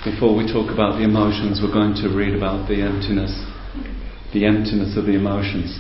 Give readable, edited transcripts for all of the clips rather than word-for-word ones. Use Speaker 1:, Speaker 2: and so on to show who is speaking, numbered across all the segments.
Speaker 1: before we talk about the emotions, we're going to read about the emptiness of the emotions.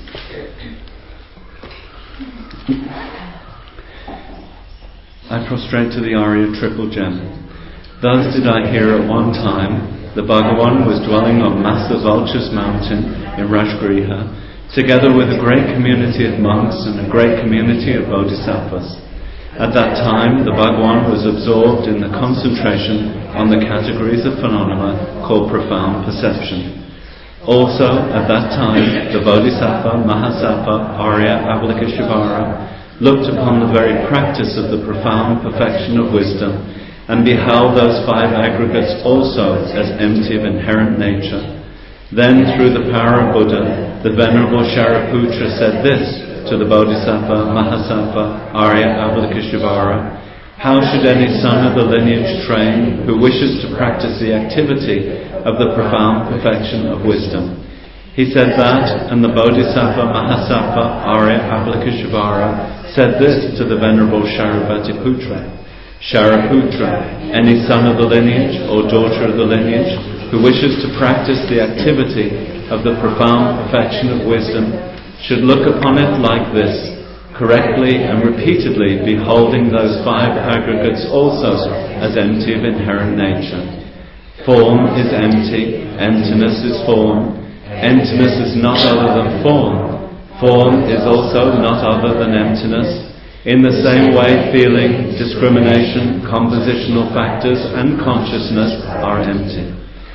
Speaker 1: I prostrate to the Arya Triple Gem. Thus did I hear at one time the Bhagavan was dwelling on Master Vulture's mountain in Rajgriha, together with a great community of monks and a great community of bodhisattvas. At that time, the Bhagavan was absorbed in the concentration on the categories of phenomena called profound perception. Also, at that time, the Bodhisattva, Mahasattva, Arya, Avalokiteshvara looked upon the very practice of the profound perfection of wisdom and beheld those five aggregates also as empty of inherent nature. Then, through the power of Buddha, the Venerable Shariputra said this to the Bodhisattva, Mahasattva, Arya, Avalokiteshvara: how should any son of the lineage train who wishes to practice the activity of the profound perfection of wisdom? He said that, and the Bodhisattva, Mahasattva, Arya, Avalokiteshvara said this to the Venerable Shariputra: Shariputra, any son of the lineage or daughter of the lineage who wishes to practice the activity of the profound perfection of wisdom should look upon it like this, correctly and repeatedly beholding those five aggregates also as empty of inherent nature. Form is empty, emptiness is form, emptiness is not other than form, form is also not other than emptiness. In the same way, feeling, discrimination, compositional factors and consciousness are empty.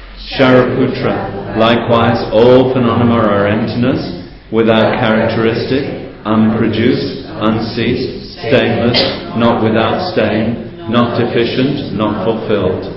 Speaker 1: Shariputra, likewise all phenomena are emptiness, without characteristic, unproduced, unceased, stainless, not without stain, not deficient, not fulfilled.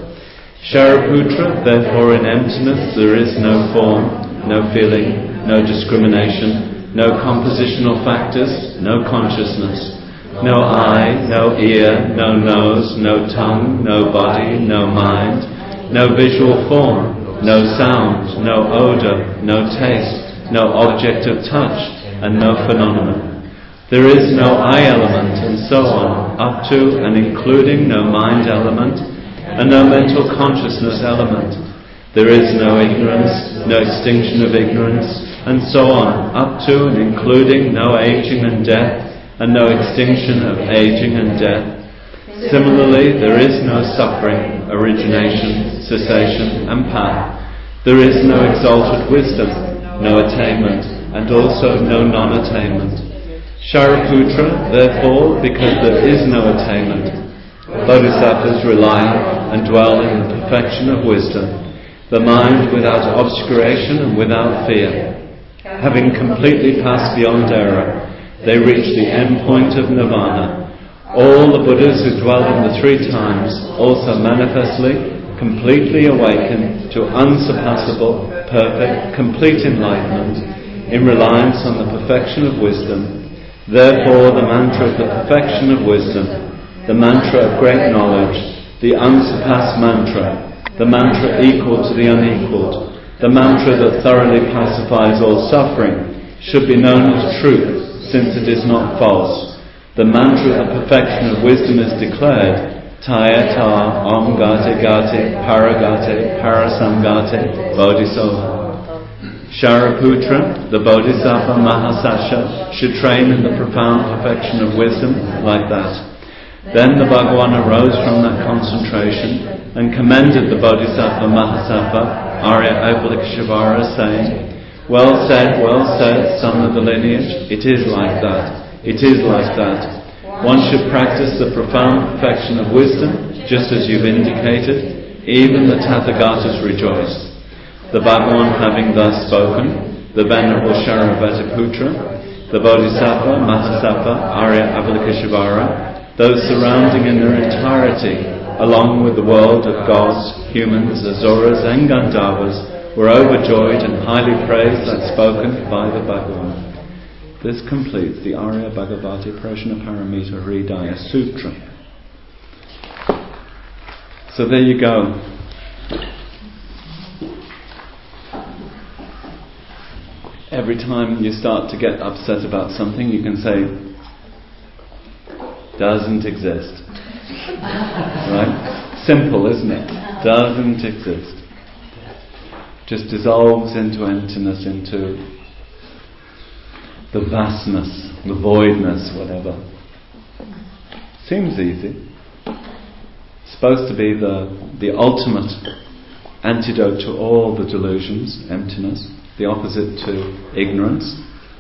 Speaker 1: Shariputra, therefore in emptiness there is no form, no feeling, no discrimination, no compositional factors, no consciousness, no eye, no ear, no nose, no tongue, no body, no mind, no visual form, no sound, no odour, no taste, no object of touch, and no phenomenon. There is no I element, and so on, up to and including no mind element, and no mental consciousness element. There is no ignorance, no extinction of ignorance, and so on, up to and including no aging and death, and no extinction of aging and death. Similarly, there is no suffering, origination, cessation, and path. There is no exalted wisdom, no attainment, and also no non-attainment. Shariputra, therefore, because there is no attainment, bodhisattvas rely on and dwell in the perfection of wisdom, the mind without obscuration and without fear. Having completely passed beyond error, they reach the end point of nirvana. All the Buddhas who dwell in the three times also manifestly, completely awaken to unsurpassable, perfect, complete enlightenment in reliance on the perfection of wisdom. Therefore, the mantra of the perfection of wisdom, the mantra of great knowledge, the unsurpassed mantra, the mantra equal to the unequaled, the mantra that thoroughly pacifies all suffering, should be known as truth, since it is not false. The mantra of the perfection of wisdom is declared: Taya ta om gate gate paragate parasamgate bodhisattva. Shariputra, the Bodhisattva Mahasattva, should train in the profound perfection of wisdom like that. Then the Bhagavan arose from that concentration and commended the Bodhisattva Mahasattva, Arya Avalokiteshvara, saying: well said, son of the lineage, it is like that, it is like that. One should practice the profound perfection of wisdom, just as you've indicated. Even the Tathagatas rejoiced. The Bhagavan having thus spoken, the Venerable Shariputra, the Bodhisattva, Mahasattva, Arya Avalokiteshvara, those surrounding in their entirety, along with the world of gods, humans, asuras and Gandharvas, were overjoyed and highly praised that spoken by the Bhagavan. This completes the Arya Bhagavati Prajnaparamita Hridaya Sutra. So there you go. Every time you start to get upset about something, you can say, doesn't exist. Right? Simple, isn't it? Doesn't exist. Just dissolves into emptiness, into the vastness, the voidness, whatever. Seems easy. Supposed to be the ultimate antidote to all the delusions, emptiness, the opposite to ignorance,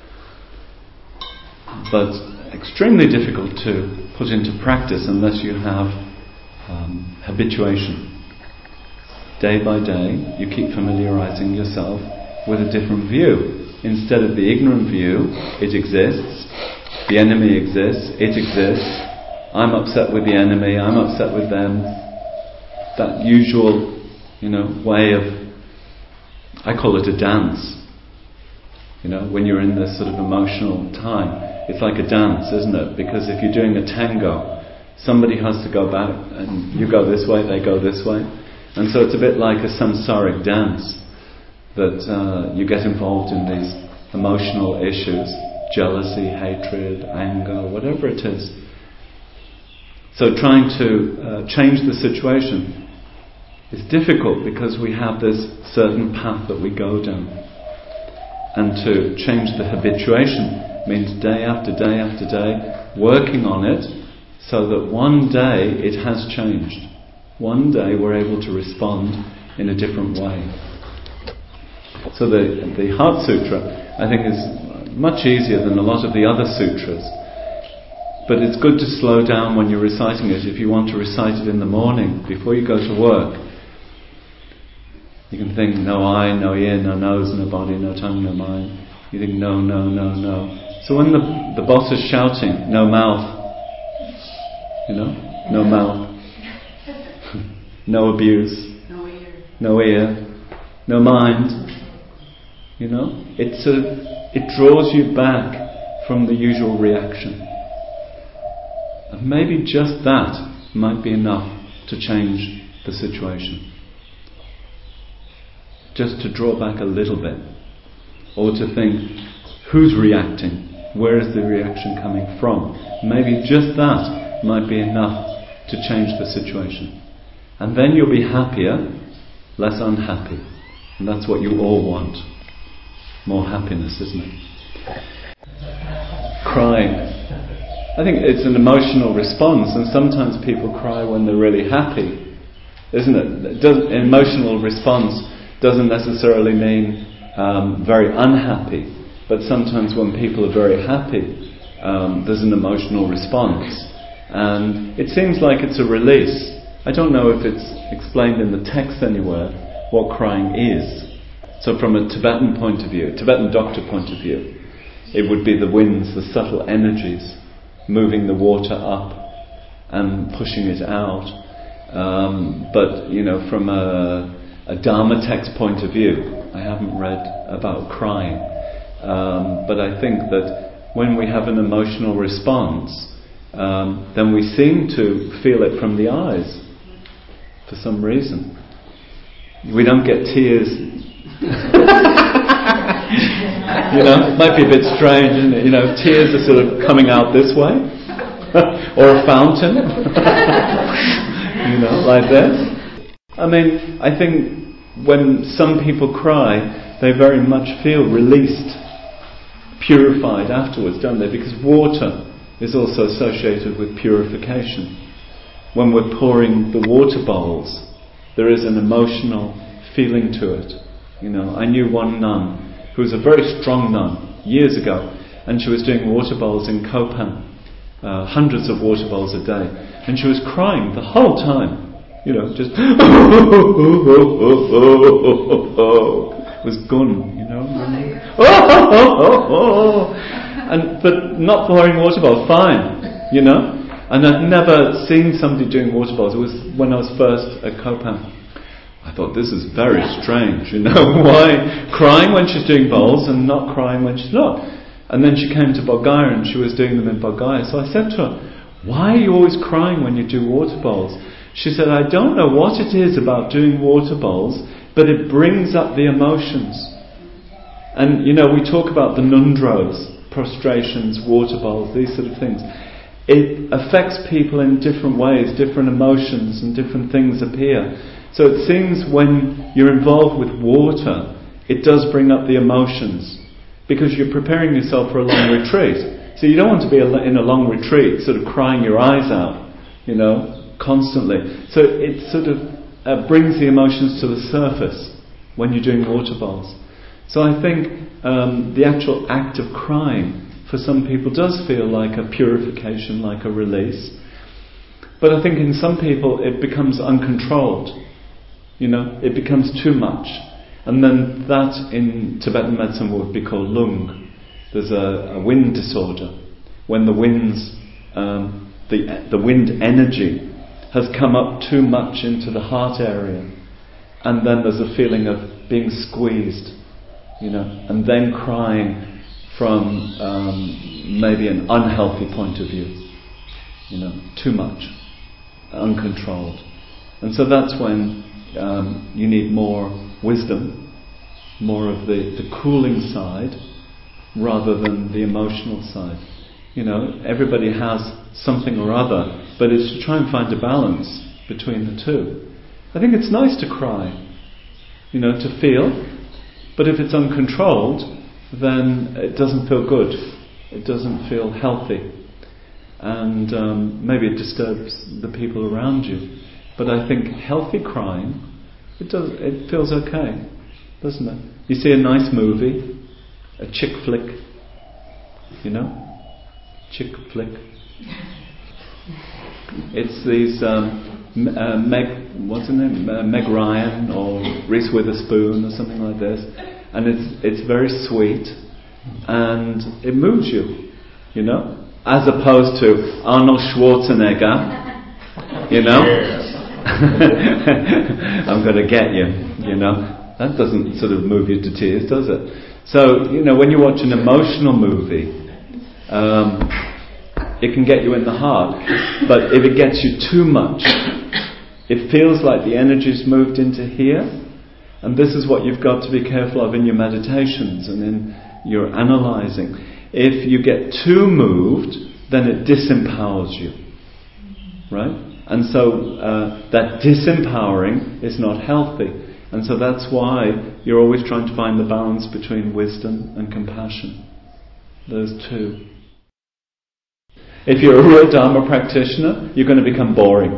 Speaker 1: but extremely difficult to put into practice unless you have habituation. Day by day, you keep familiarizing yourself with a different view. Instead of the ignorant view, it exists, the enemy exists, it exists, I'm upset with the enemy, I'm upset with them. That usual, way of, I call it a dance. When you're in this sort of emotional time, it's like a dance, isn't it? Because if you're doing a tango, somebody has to go back, and you go this way, they go this way. And so it's a bit like a samsaric dance, that you get involved in these emotional issues, jealousy, hatred, anger, whatever it is. So trying to change the situation is difficult because we have this certain path that we go down. And to change the habituation means day after day after day working on it so that one day it has changed. One day we're able to respond in a different way. So the Heart Sutra, I think, is much easier than a lot of the other sutras. But it's good to slow down when you're reciting it. If you want to recite it in the morning, before you go to work, you can think, no eye, no ear, no nose, no body, no tongue, no mind. You think, no, no, no, no. So when the boss is shouting, no mouth, no mouth, no abuse, no ear, no mind, it draws you back from the usual reaction. And maybe just that might be enough to change the situation. Just to draw back a little bit. Or to think, who's reacting? Where is the reaction coming from? Maybe just that might be enough to change the situation. And then you'll be happier, less unhappy. And that's what you all want. More happiness, isn't it? Crying. I think it's an emotional response, and sometimes people cry when they're really happy, isn't it? Emotional response doesn't necessarily mean very unhappy, but sometimes when people are very happy, there's an emotional response, and it seems like it's a release. I don't know if it's explained in the text anywhere what crying is. So from a Tibetan point of view, Tibetan doctor point of view, it would be the winds, the subtle energies, moving the water up and pushing it out. But from a Dharma text point of view, I haven't read about crying. But I think that when we have an emotional response, then we seem to feel it from the eyes for some reason. We don't get tears. Might be a bit strange, isn't it? Tears are sort of coming out this way, or a fountain, like this. I mean, I think when some people cry, they very much feel released, purified afterwards, don't they? Because water is also associated with purification. When we're pouring the water bowls, there is an emotional feeling to it. I knew one nun who was a very strong nun years ago, and she was doing water bowls in Kopan, hundreds of water bowls a day, and she was crying the whole time. Just it was gun, but not pouring water bowls, fine, And I'd never seen somebody doing water bowls. It was when I was first at Kopan. I thought, this is very strange, why crying when she's doing bowls and not crying when she's not? And then she came to Bodh Gaya and she was doing them in Bodh Gaya. So I said to her, why are you always crying when you do water bowls? She said, I don't know what it is about doing water bowls, but it brings up the emotions. And we talk about the nundros, prostrations, water bowls, these sort of things. it affects people in different ways, different emotions and different things appear. So it seems when you're involved with water, it does bring up the emotions, because you're preparing yourself for a long retreat. So you don't want to be in a long retreat sort of crying your eyes out, constantly. So it sort of brings the emotions to the surface when you're doing water bowls. So I think the actual act of crying for some people does feel like a purification, like a release. But I think in some people it becomes uncontrolled. It becomes too much. And then that in Tibetan medicine would be called lung. There's a wind disorder. When the winds, the wind energy has come up too much into the heart area. And then there's a feeling of being squeezed, and then crying from maybe an unhealthy point of view, too much, uncontrolled. And so that's when you need more wisdom, more of the cooling side, rather than the emotional side. Everybody has something or other, but it's to try and find a balance between the two. I think it's nice to cry, to feel, but if it's uncontrolled, then it doesn't feel good. It doesn't feel healthy. And maybe it disturbs the people around you. But I think healthy crying, it feels okay, doesn't it? You see a nice movie, a chick flick, chick flick. It's these Meg Ryan or Reese Witherspoon or something like this, and it's very sweet and it moves you, as opposed to Arnold Schwarzenegger, I'm going to get you, that doesn't sort of move you to tears, does it? So when you watch an emotional movie, it can get you in the heart, but if it gets you too much, it feels like the energy's moved into here, and this is what you've got to be careful of in your meditations and in your analysing. If you get too moved, then it disempowers you, right? And so that disempowering is not healthy, and so that's why you're always trying to find the balance between wisdom and compassion. Those two. If you're a real Dharma practitioner, you're going to become boring.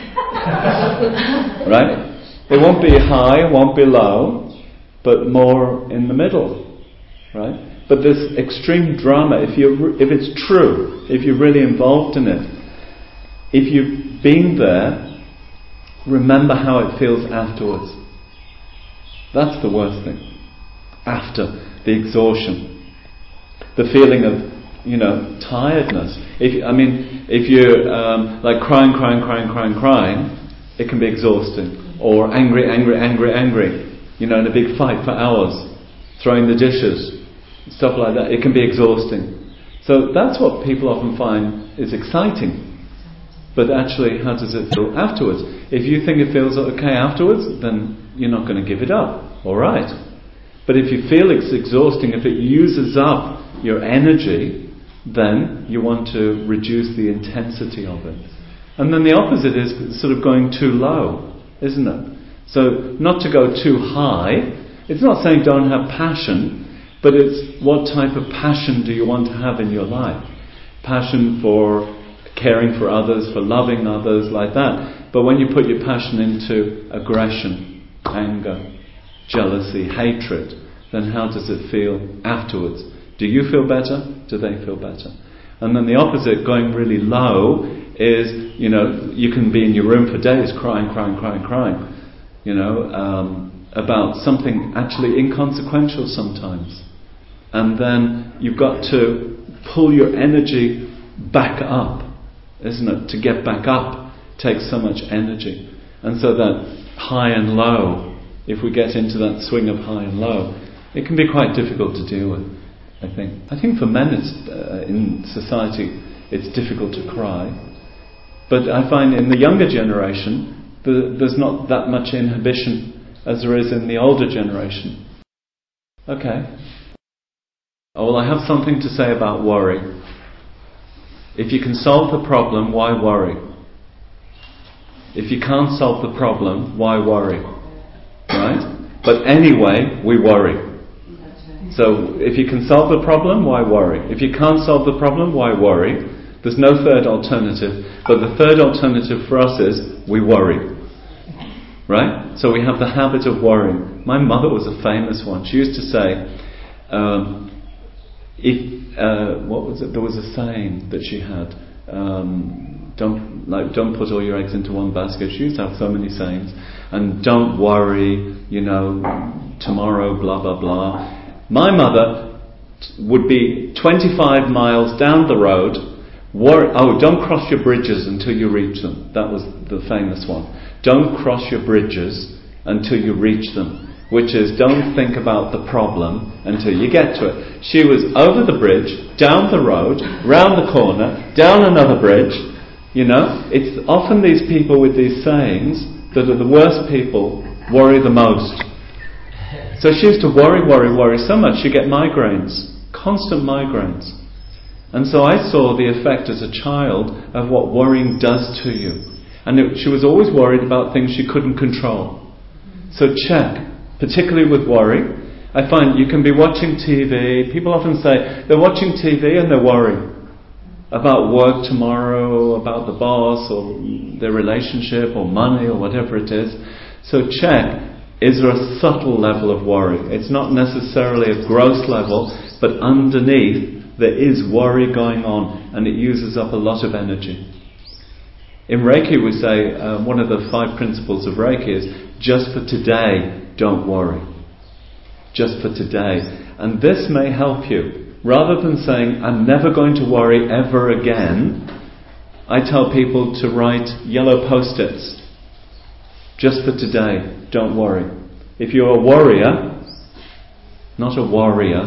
Speaker 1: Right? It won't be high, it won't be low, but more in the middle. Right? But this extreme drama, if it's true, if you're really involved in it, if you've been there, remember how it feels afterwards. That's the worst thing. After the exhaustion. The feeling of tiredness. If you're like crying, it can be exhausting. Or angry, in a big fight for hours, throwing the dishes, stuff like that. It can be exhausting. So that's what people often find is exciting. But actually, how does it feel afterwards? If you think it feels okay afterwards, then you're not going to give it up. All right. But if you feel it's exhausting, if it uses up your energy, then you want to reduce the intensity of it. And then the opposite is sort of going too low, isn't it? So not to go too high. It's not saying don't have passion, but it's what type of passion do you want to have in your life? Passion for caring for others, for loving others, like that. But when you put your passion into aggression, anger, jealousy, hatred, then how does it feel afterwards? Do you feel better? Do they feel better? And then the opposite, going really low, is, you can be in your room for days crying, about something actually inconsequential sometimes. And then you've got to pull your energy back up, isn't it? To get back up takes so much energy. And so that high and low, if we get into that swing of high and low, it can be quite difficult to deal with, I think. I think for men in society it's difficult to cry. But I find in the younger generation there's not that much inhibition as there is in the older generation. Okay. Oh, well, I have something to say about worry. If you can solve the problem, why worry? If you can't solve the problem, why worry? Right? But anyway, we worry. So if you can solve the problem, why worry? If you can't solve the problem, why worry? There's no third alternative. But the third alternative for us is we worry. Right? So we have the habit of worrying. My mother was a famous one. She used to say, what was it? There was a saying that she had. Don't put all your eggs into one basket. She used to have so many sayings. And don't worry, tomorrow, blah, blah, blah. My mother would be 25 miles down the road. Don't cross your bridges until you reach them. That was the famous one. Don't cross your bridges until you reach them. Which is, don't think about the problem until you get to it. She was over the bridge, down the road, round the corner, down another bridge. It's often these people with these sayings that are the worst people worry the most. So she used to worry so much she'd get migraines, constant migraines. And so I saw the effect as a child of what worrying does to you. And she was always worried about things she couldn't control. So check. Particularly with worry, I find you can be watching TV. People often say they're watching TV and they're worrying about work tomorrow, about the boss, or their relationship, or money, or whatever it is. So check, is there a subtle level of worry? It's not necessarily a gross level, but underneath there is worry going on, and it uses up a lot of energy. In Reiki we say, one of the 5 principles of Reiki is, just for today, don't worry. Just for today. And this may help you. Rather than saying, I'm never going to worry ever again, I tell people to write yellow post-its. Just for today, don't worry. If you're a worrier, not a warrior,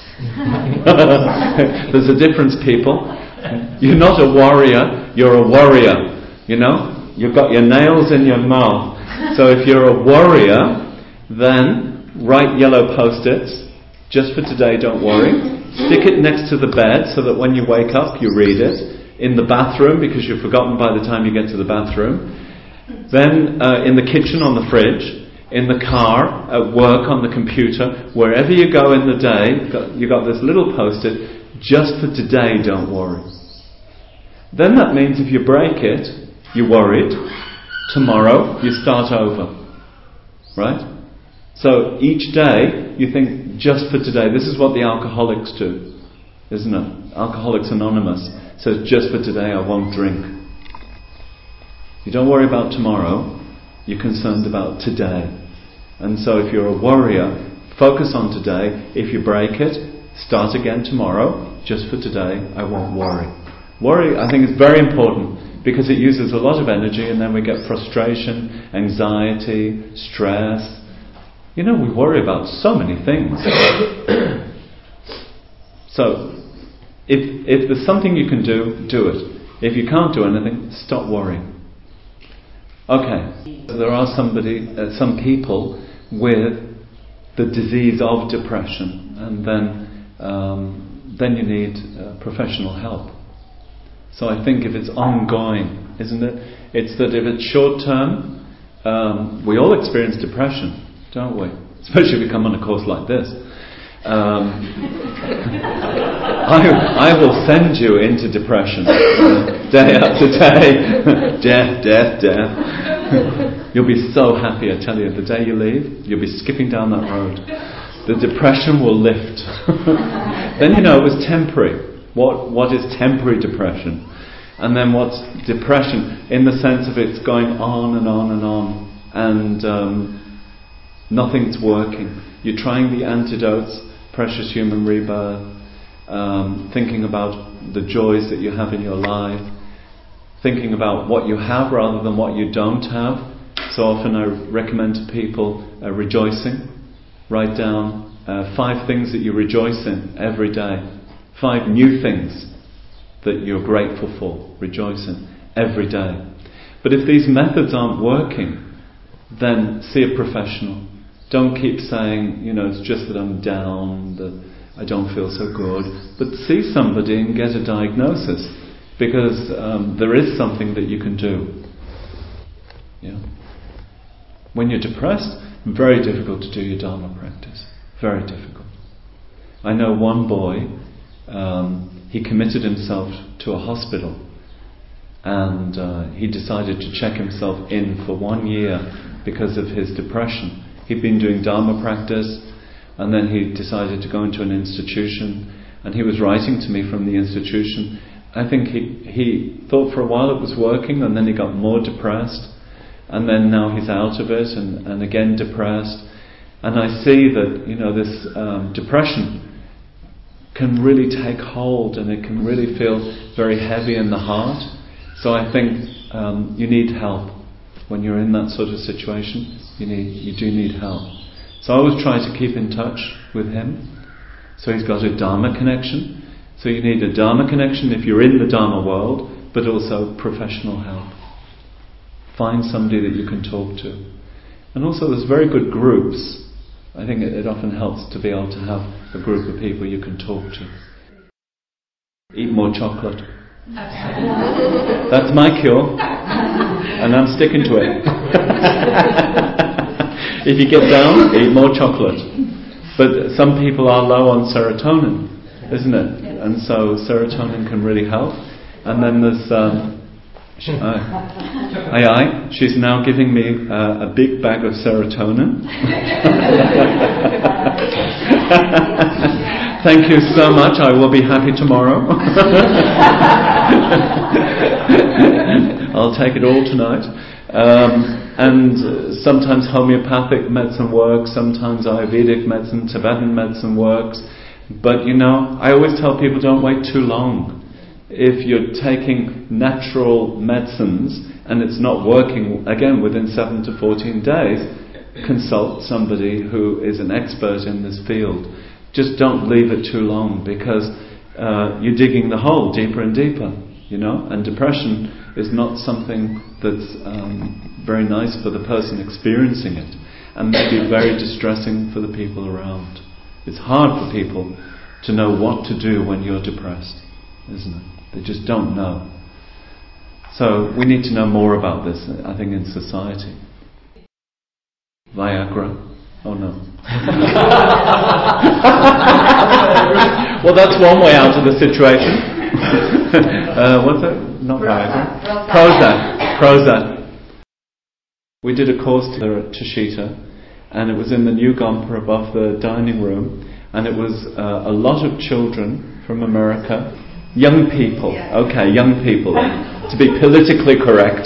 Speaker 1: there's a difference, people. You're not a warrior, you're a warrior. You've got your nails in your mouth. So if you're a warrior, then write yellow post-its. Just for today, don't worry. Stick it next to the bed so that when you wake up, you read it. In the bathroom, because you've forgotten by the time you get to the bathroom. Then in the kitchen on the fridge. In the car, at work, on the computer. Wherever you go in the day, you've got this little post-it. Just for today, don't worry. Then that means if you break it, you're worried. Tomorrow, you start over. Right? So each day, you think, just for today. This is what the alcoholics do, isn't it? Alcoholics Anonymous says, just for today, I won't drink. You don't worry about tomorrow, you're concerned about today. And so if you're a warrior, focus on today. If you break it, start again tomorrow. Just for today, I won't worry. Worry, I think, is very important, because it uses a lot of energy, and then we get frustration, anxiety, stress. We worry about so many things. So, if there's something you can do, do it. If you can't do anything, stop worrying. Okay, there are some people with the disease of depression, and then you need professional help. So I think if it's ongoing, isn't it? It's that if it's short term, we all experience depression, don't we? Especially if you come on a course like this. I will send you into depression day after day. Death. You'll be so happy, I tell you. The day you leave, you'll be skipping down that road. The depression will lift. Then it was temporary. What is temporary depression? And then what's depression? In the sense of it's going on and on and on, and nothing's working. You're trying the antidotes, precious human rebirth, thinking about the joys that you have in your life, thinking about what you have rather than what you don't have. So often I recommend to people rejoicing. Write down 5 things that you rejoice in every day. 5 new things that you're grateful for, rejoice in every day. But if these methods aren't working, then see a professional. Don't keep saying, it's just that I'm down, that I don't feel so good. But see somebody and get a diagnosis. because there is something that you can do. Yeah. When you're depressed, very difficult to do your Dharma practice. Very difficult. I know one boy, he committed himself to a hospital, and he decided to check himself in for 1 year because of his depression. He'd been doing Dharma practice, and then he decided to go into an institution, and he was writing to me from the institution. I think he thought for a while it was working, and then he got more depressed, and then now he's out of it, and again depressed. And I see that, this depression can really take hold, and it can really feel very heavy in the heart. So I think you need help. When you're in that sort of situation, you do need help. So I always try to keep in touch with him. So he's got a Dharma connection. So you need a Dharma connection if you're in the Dharma world, but also professional help. Find somebody that you can talk to. And also there's very good groups. I think it often helps to be able to have a group of people you can talk to. Eat more chocolate. That's my cure, and I'm sticking to it. If you get down, eat more chocolate. But some people are low on serotonin, isn't it? And so serotonin can really help. And then there's she's now giving me a big bag of serotonin. Thank you so much. I will be happy tomorrow. I'll take it all tonight. And sometimes homeopathic medicine works, sometimes Ayurvedic medicine, Tibetan medicine works. But I always tell people, don't wait too long. If you're taking natural medicines and it's not working, again, within 7 to 14 days, consult somebody who is an expert in this field. Just don't leave it too long, because you're digging the hole deeper and deeper, and depression is not something that's very nice for the person experiencing it, and maybe very distressing for the people around. It's hard for people to know what to do when you're depressed, isn't it? They just don't know. So we need to know more about this, I think, in society. Viagra? Oh no. Well, that's one way out of the situation. What's it? Not Viagra. Prozac. We did a course together at Tushita, and it was in the New Gompa above the dining room, and it was a lot of children from America. Young people, okay, young people, to be politically correct.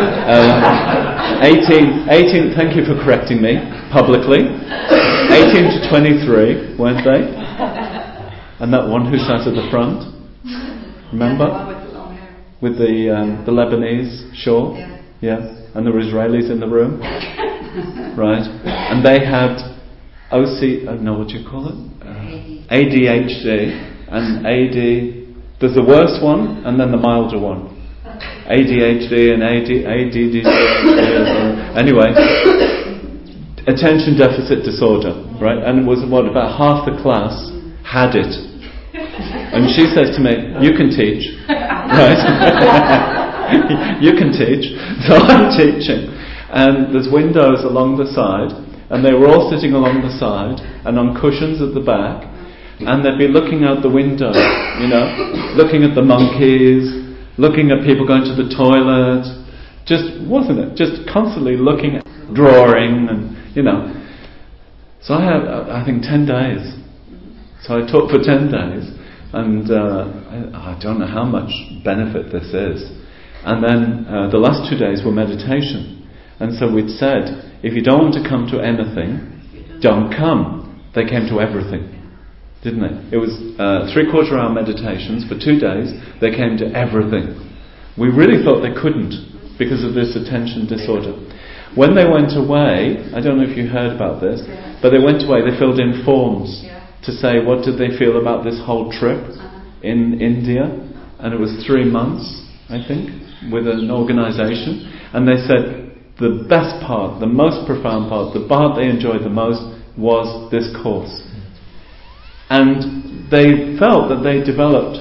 Speaker 1: 18, thank you for correcting me, publicly. 18 to 23, weren't they? And that one who sat at the front, remember? With the Lebanese shawl? Yeah. And there were Israelis in the room? Right. And they had what do you call it? ADHD and AD. There's the worst one and then the milder one. ADHD and ADD. Anyway, attention deficit disorder, right? And it was about half the class had it. And she says to me, "You can teach, right? You can teach." So I'm teaching, and there's windows along the side, and they were all sitting along the side and on cushions at the back. And they'd be looking out the window, looking at the monkeys, looking at people going to the toilet. Just constantly looking at drawing and, So I had, I think, 10 days. So I taught for 10 days. And I don't know how much benefit this is. And then the last 2 days were meditation. And so we'd said, if you don't want to come to anything, don't come. They came to everything. Didn't they? It was 3/4 hour meditations for 2 days. They came to everything. We really thought they couldn't because of this attention disorder. When they went away, I don't know if you heard about this, but they went away, they filled in forms to say what did they feel about this whole trip in India. And it was 3 months, I think, with an organisation. And they said the best part, the most profound part, the part they enjoyed the most was this course. And they felt that they developed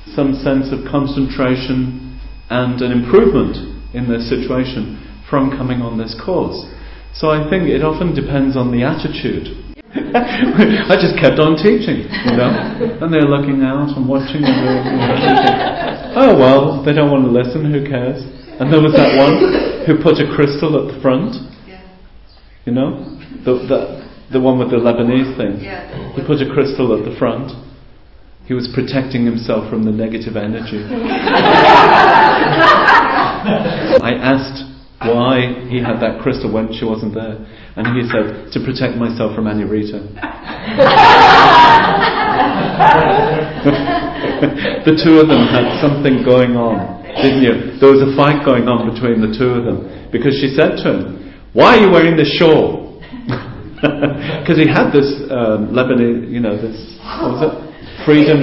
Speaker 1: some sense of concentration and an improvement in their situation from coming on this course. So I think it often depends on the attitude. I just kept on teaching, and they're looking out and watching and they're thinking, oh well, they don't want to listen, who cares? And there was that one who put a crystal at the front, the one with the Lebanese thing. He put a crystal at the front. He was protecting himself from the negative energy. I asked why he had that crystal when she wasn't there, and he said, to protect myself from Anurita. The two of them had something going on, didn't you? There was a fight going on between the two of them, because she said to him, why are you wearing this shawl? Because he had this Lebanese, this, what was it? Freedom,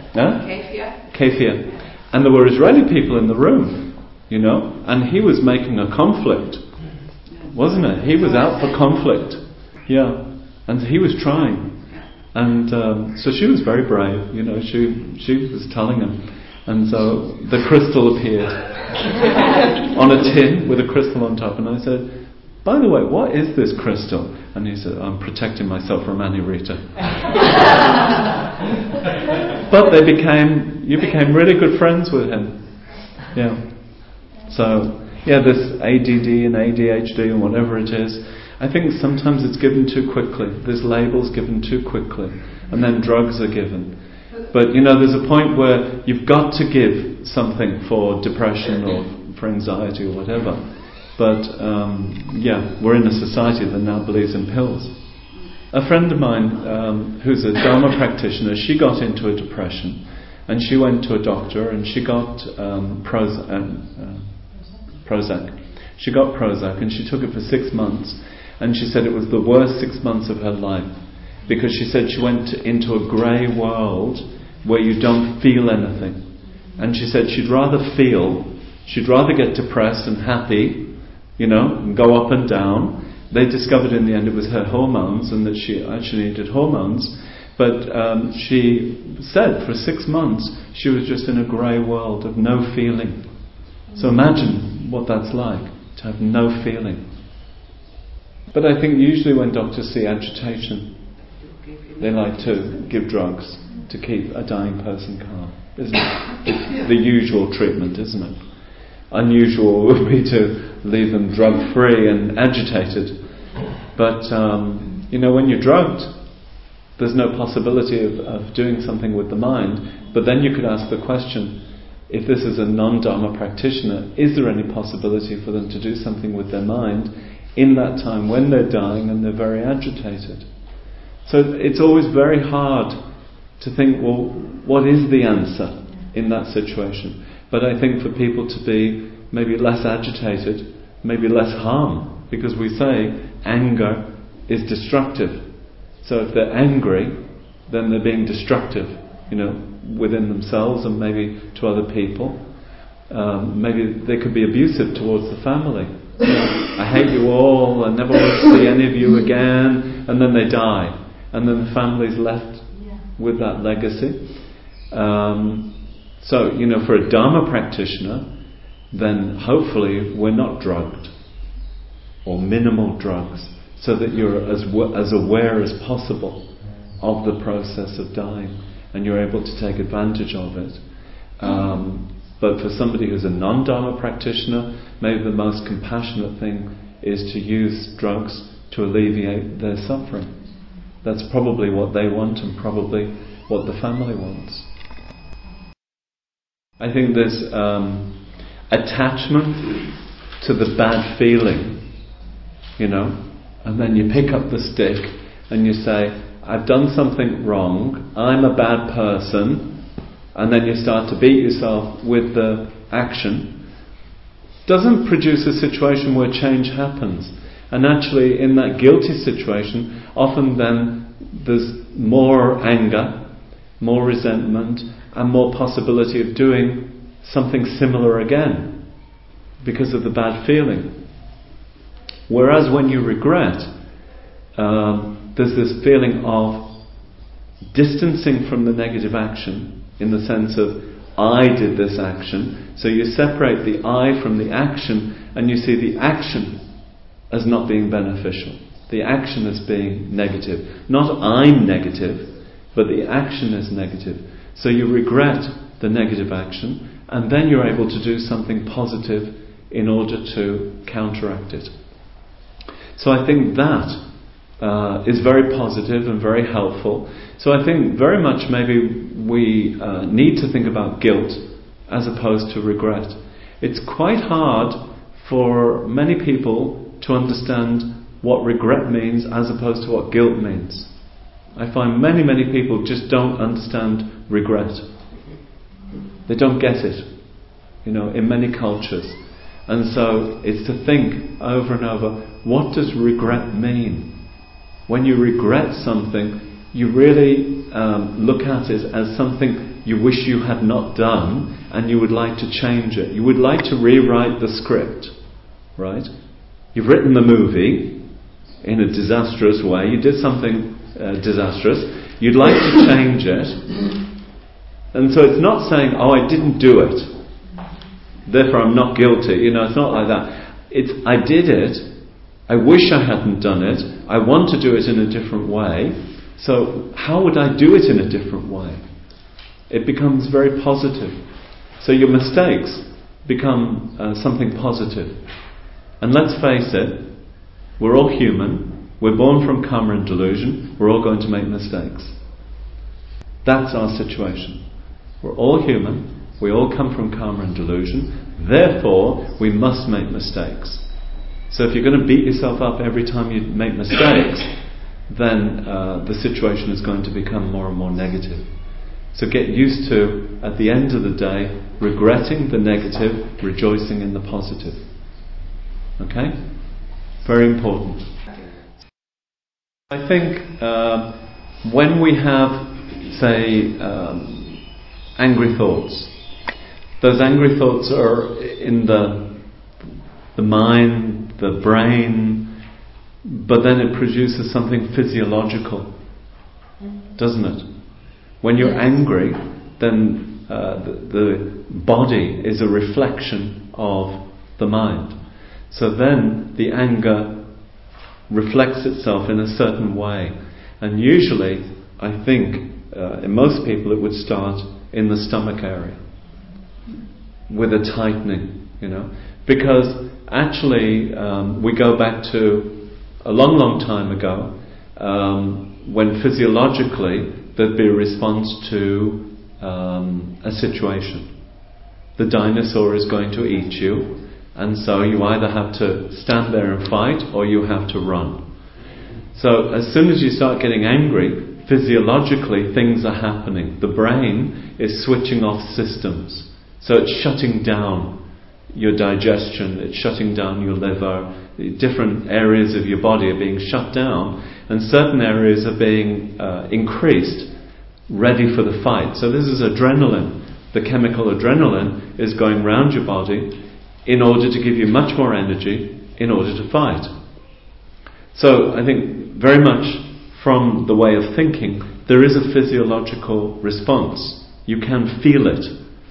Speaker 1: Kafir. And there were Israeli people in the room, and he was making a conflict, wasn't it? He was out for conflict, and he was trying. And so she was very brave, she was telling him. And so the crystal appeared on a tin with a crystal on top, and I said, by the way, what is this crystal? And he said, I'm protecting myself from Anurita. But you became really good friends with him. So, this ADD and ADHD and whatever it is, I think sometimes it's given too quickly. There's labels given too quickly, and then drugs are given. But there's a point where you've got to give something for depression or for anxiety or whatever. But we're in a society that now believes in pills. A friend of mine who's a Dharma practitioner, she got into a depression, and she went to a doctor and she got Prozac. She got Prozac and she took it for 6 months, and she said it was the worst 6 months of her life, because she said she went into a grey world where you don't feel anything. And she said she'd rather get depressed and happy, and go up and down. They discovered in the end it was her hormones, and that she actually needed hormones. But she said for 6 months she was just in a grey world of no feeling. So imagine what that's like, to have no feeling. But I think usually when doctors see agitation, they like to give drugs to keep a dying person calm, isn't it? It's the usual treatment, isn't it? Unusual would be to leave them drug-free and agitated. But, when you're drugged, there's no possibility of doing something with the mind. But then you could ask the question, if this is a non-Dharma practitioner, is there any possibility for them to do something with their mind in that time when they're dying and they're very agitated? So it's always very hard to think, well, what is the answer in that situation? But I think for people to be maybe less agitated, maybe less harm, because we say anger is destructive. So if they're angry, then they're being destructive, within themselves and maybe to other people. Maybe they could be abusive towards the family. I hate you all, I never want to see any of you again, and then they die. And then the family's left with that legacy. So, for a Dharma practitioner, then hopefully we're not drugged, or minimal drugs, so that you're as aware as possible of the process of dying, and you're able to take advantage of it. But for somebody who's a non-Dharma practitioner, maybe the most compassionate thing is to use drugs to alleviate their suffering. That's probably what they want, and probably what the family wants. I think there's attachment to the bad feeling, and then you pick up the stick and you say, I've done something wrong, I'm a bad person, and then you start to beat yourself with the action. Doesn't produce a situation where change happens. And actually in that guilty situation, often then there's more anger, more resentment, and more possibility of doing something similar again because of the bad feeling. Whereas when you regret, there's this feeling of distancing from the negative action, in the sense of, I did this action. So you separate the I from the action, and you see the action as not being beneficial. The action as being negative. Not I'm negative, but the action is negative. So you regret the negative action, and then you're able to do something positive in order to counteract it. So I think that is very positive and very helpful. So I think very much maybe we need to think about guilt as opposed to regret. It's quite hard for many people to understand what regret means as opposed to what guilt means. I find many people just don't understand regret. They don't get it, in many cultures. And so it's to think over and over, what does regret mean? When you regret something, you really look at it as something you wish you had not done, and you would like to change it. You would like to rewrite the script, right? You've written the movie in a disastrous way. You did something disastrous. You'd like to change it. And so it's not saying, I didn't do it, therefore I'm not guilty. It's not like that. It's, I did it. I wish I hadn't done it. I want to do it in a different way. So how would I do it in a different way? It becomes very positive. So your mistakes become something positive. And let's face it, we're all human. We're born from karma and delusion. We're all going to make mistakes. That's our situation. We're all human. We all come from karma and delusion. Therefore, we must make mistakes. So if you're going to beat yourself up every time you make mistakes, then the situation is going to become more and more negative. So get used to, at the end of the day, regretting the negative, rejoicing in the positive. Okay? Very important. I think when we have, say, angry thoughts, those angry thoughts are in the mind, the brain, but then it produces something physiological, doesn't it? When you're angry, then the body is a reflection of the mind. So then the anger reflects itself in a certain way. And usually, I think, in most people it would start in the stomach area, with a tightening, Because actually, we go back to a long time ago, when physiologically there'd be a response to a situation. The dinosaur is going to eat you, and so you either have to stand there and fight, or you have to run. So as soon as you start getting angry, physiologically things are happening. The brain is switching off systems. So it's shutting down your digestion, it's shutting down your liver, different areas of your body are being shut down, and certain areas are being increased, ready for the fight. So this is adrenaline. The chemical adrenaline is going round your body in order to give you much more energy in order to fight. So I think very much from the way of thinking, there is a physiological response. You can feel it.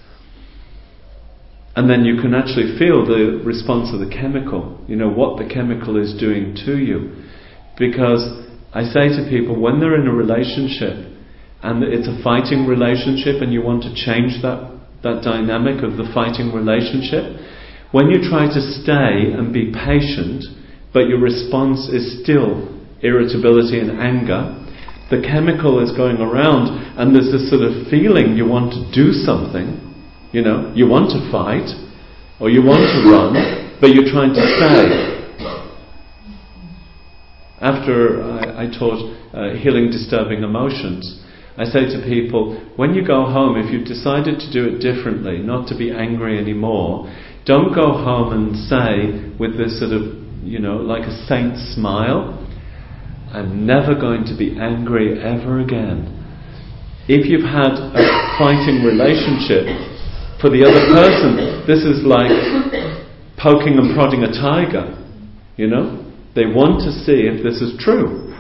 Speaker 1: And then you can actually feel the response of the chemical, what the chemical is doing to you. Because I say to people, when they're in a relationship, and it's a fighting relationship, and you want to change that dynamic of the fighting relationship, when you try to stay and be patient, but your response is still irritability and anger, the chemical is going around, and there's this sort of feeling you want to do something. You want to fight, or you want to run, but you're trying to stay. After I taught healing disturbing emotions, I say to people, when you go home, if you've decided to do it differently, not to be angry anymore, don't go home and say with this sort of, like a saint's smile, I'm never going to be angry ever again. If you've had a fighting relationship, for the other person, this is like poking and prodding a tiger. They want to see if this is true.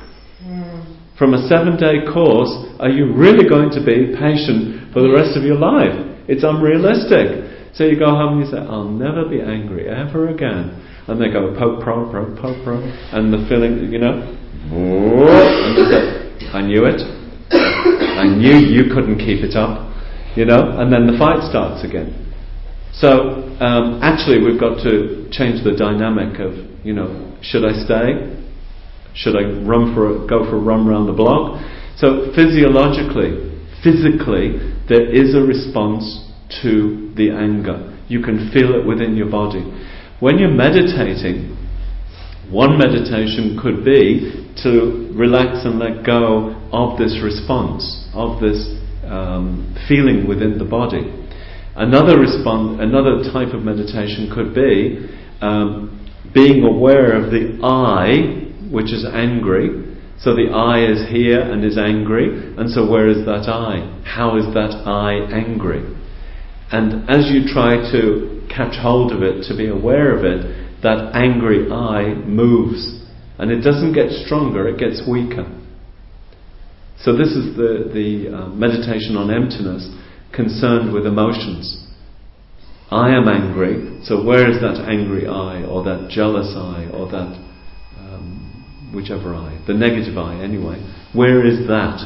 Speaker 1: From a 7-day course, are you really going to be patient for the rest of your life? It's unrealistic. So you go home and you say, I'll never be angry ever again. And they go, poke, prod, and the feeling, and you say, I knew it. I knew you couldn't keep it up, and then the fight starts again. So, actually we've got to change the dynamic of, should I stay? Should I go for a run around the block? So physically, there is a response to the anger. You can feel it within your body. When you're meditating, one meditation could be to relax and let go of this response, of this feeling within the body. Another type of meditation could be being aware of the I, which is angry. So the I is here and is angry, and so where is that I? How is that I angry? And as you try to catch hold of it, to be aware of it, that angry I moves. And it doesn't get stronger, it gets weaker. So this is the meditation on emptiness, concerned with emotions. I am angry, so where is that angry I, or that jealous I, or that whichever I, the negative I anyway, where is that?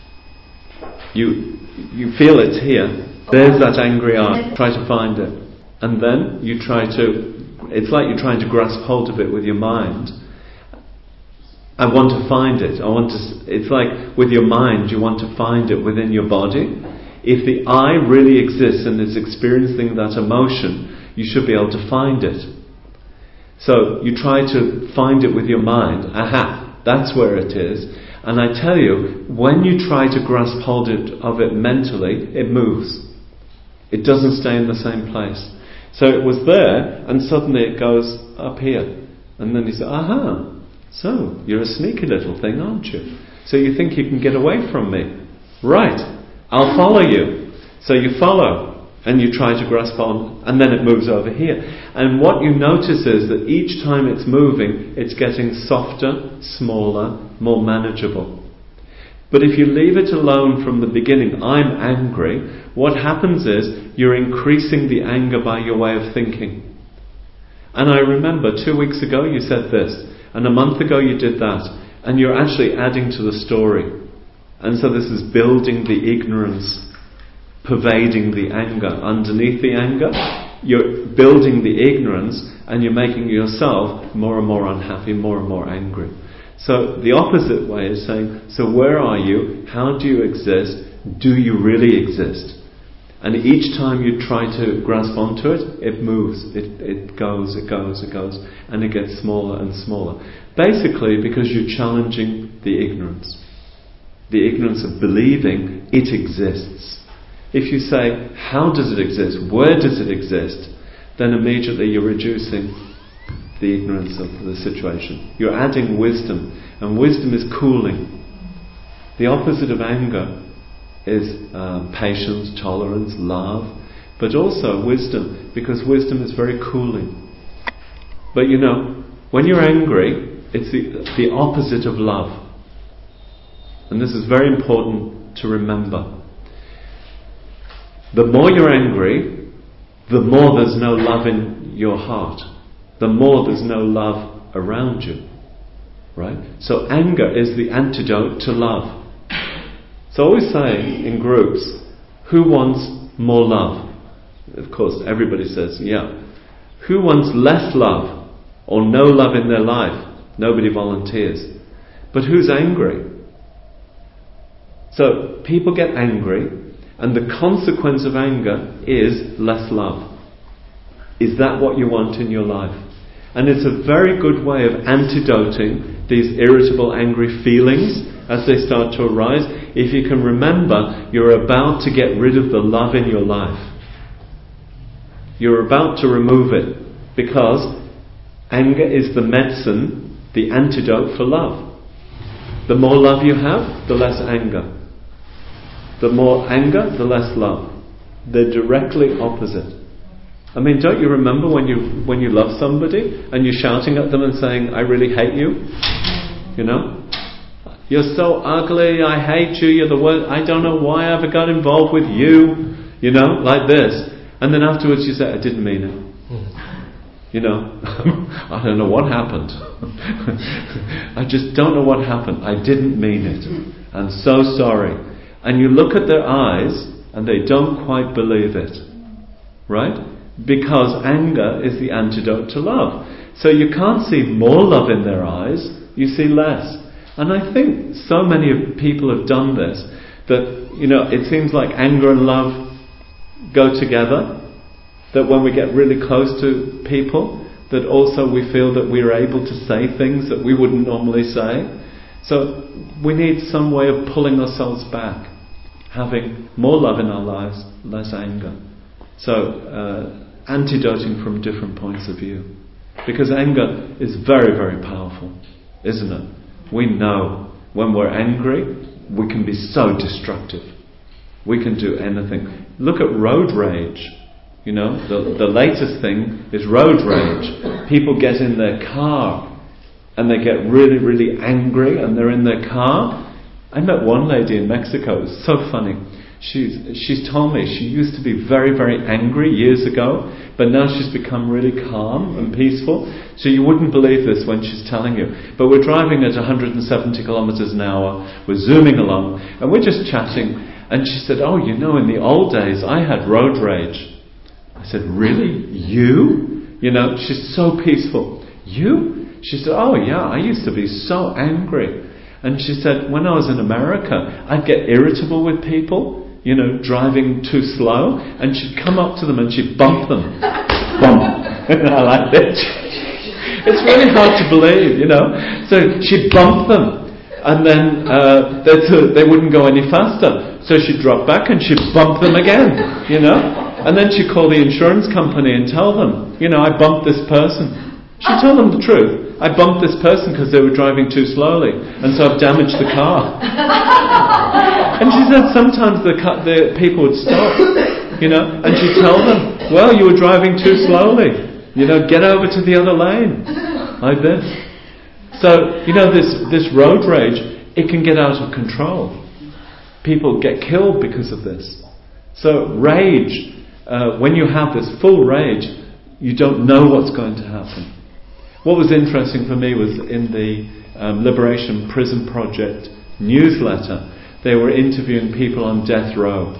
Speaker 1: You feel it's here, there's that angry I, try to find it. And then you it's like you're trying to grasp hold of it with your mind. I want to find it. It's like with your mind, you want to find it within your body. If the I really exists and is experiencing that emotion, you should be able to find it. So you try to find it with your mind. Aha, that's where it is. And I tell you, when you try to grasp hold of it mentally, it moves. It doesn't stay in the same place. So it was there, and suddenly it goes up here. And then you say, aha, so you're a sneaky little thing, aren't you? So you think you can get away from me. Right, I'll follow you. So you follow, and you try to grasp on, and then it moves over here. And what you notice is that each time it's moving, it's getting softer, smaller, more manageable. But if you leave it alone from the beginning, I'm angry, what happens is you're increasing the anger by your way of thinking. And I remember 2 weeks ago you said this, and a month ago you did that, and you're actually adding to the story. And so this is building the ignorance, pervading the anger. Underneath the anger, you're building the ignorance, and you're making yourself more and more unhappy, more and more angry. So the opposite way is saying, so where are you? How do you exist? Do you really exist? And each time you try to grasp onto it, it moves, it goes, and it gets smaller and smaller. Basically because you're challenging the ignorance. The ignorance of believing it exists. If you say, how does it exist? Where does it exist? Then immediately you're reducing the ignorance of the situation. You're adding wisdom, and wisdom is cooling. The opposite of anger is patience, tolerance, love, but also wisdom, because wisdom is very cooling. But when you're angry, it's the opposite of love. And this is very important to remember. The more you're angry, the more there's no love in your heart. The more there's no love around you. Right? So anger is the antidote to love. So I always say in groups, who wants more love? Of course, everybody says, yeah. Who wants less love or no love in their life? Nobody volunteers. But who's angry? So people get angry, and the consequence of anger is less love. Is that what you want in your life? And it's a very good way of antidoting these irritable, angry feelings as they start to arise. If you can remember, you're about to get rid of the love in your life. You're about to remove it, because anger is the medicine, the antidote for love. The more love you have, the less anger. The more anger, the less love. They're directly opposite. I mean, don't you remember when you love somebody and you're shouting at them and saying, I really hate you? You're so ugly, I hate you, you're the worst, I don't know why I ever got involved with you. you know, like this. And then afterwards you say, I didn't mean it. You know, I don't know what happened. I just don't know what happened. I didn't mean it. I'm so sorry. And you look at their eyes and they don't quite believe it. Right? Because anger is the antidote to love. So you can't see more love in their eyes, you see less. And I think so many people have done this, that, you know, it seems like anger and love go together. That when we get really close to people, that also we feel that we're able to say things that we wouldn't normally say. So we need some way of pulling ourselves back, having more love in our lives, less anger. So antidoting from different points of view. Because anger is very, very powerful, isn't it? We know when we're angry, we can be so destructive. We can do anything. Look at road rage. You know, the latest thing is road rage. People get in their car and they get really, really angry and they're in their car. I met one lady in Mexico. It was so funny. She's told me she used to be very, very angry years ago, but now she's become really calm and peaceful. So you wouldn't believe this when she's telling you. But we're driving at 170 kilometers an hour, we're zooming along, and we're just chatting. And she said, oh, you know, in the old days I had road rage. I said, really? You? You know, she's so peaceful. You? She said, oh yeah, I used to be so angry. And she said, when I was in America, I'd get irritable with people, you know, driving too slow, and she'd come up to them and she'd bump them. Bump. I like that. It's really hard to believe, you know. So she'd bump them, and then they wouldn't go any faster. So she'd drop back and she'd bump them again, you know. And then she'd call the insurance company and tell them, you know, I bumped this person. She'd tell them the truth. I bumped this person because they were driving too slowly, and so I've damaged the car. And she said sometimes the people would stop, you know, and she'd tell them, well, you were driving too slowly, you know, get over to the other lane, like this. So, you know, this road rage, it can get out of control. People get killed because of this. So rage, when you have this full rage, you don't know what's going to happen. What was interesting for me was in the Liberation Prison Project newsletter, they were interviewing people on death row.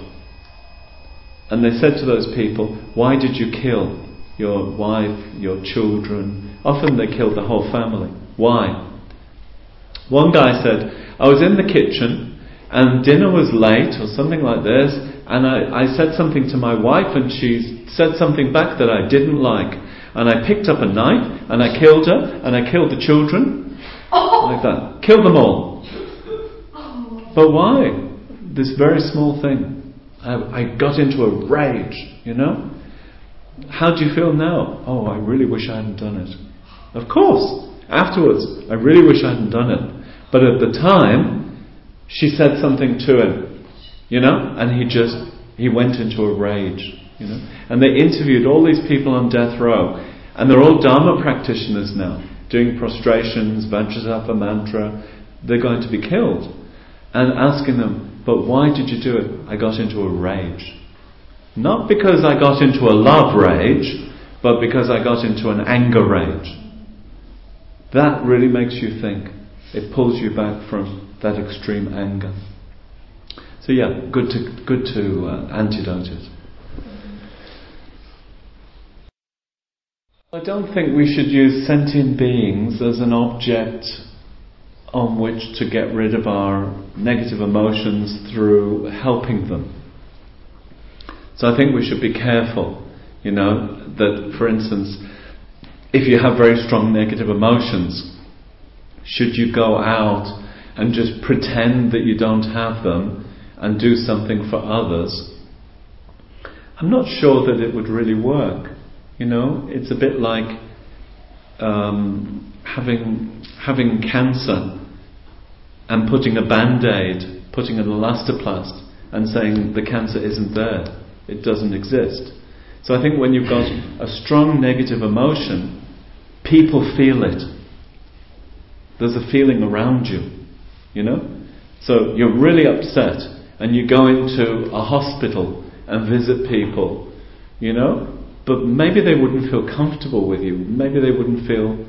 Speaker 1: And they said to those people, why did you kill your wife, your children? Often they killed the whole family. Why? One guy said, I was in the kitchen and dinner was late or something like this, and I said something to my wife and she said something back that I didn't like. And I picked up a knife, and I killed her, and I killed the children, like that. Killed them all. But why? This very small thing. I got into a rage, you know? How do you feel now? Oh, I really wish I hadn't done it. Of course. Afterwards, I really wish I hadn't done it. But at the time, she said something to him, you know? And he went into a rage. You know? And they interviewed all these people on death row, and they're all Dharma practitioners now, doing prostrations, Vajrasattva mantra. They're going to be killed. And asking them, but why did you do it? I got into a rage. Not because I got into a love rage, but because I got into an anger rage. That really makes you think. It pulls you back from that extreme anger. So yeah, good to antidote it. I don't think we should use sentient beings as an object on which to get rid of our negative emotions through helping them. So I think we should be careful, you know, that for instance, if you have very strong negative emotions, should you go out and just pretend that you don't have them and do something for others? I'm not sure that it would really work. You know, it's a bit like having cancer and putting a band-aid, putting an elastoplast and saying the cancer isn't there, it doesn't exist. So I think when you've got a strong negative emotion, people feel it. There's a feeling around you, you know? So you're really upset and you go into a hospital and visit people, you know, but maybe they wouldn't feel comfortable with you, maybe they wouldn't feel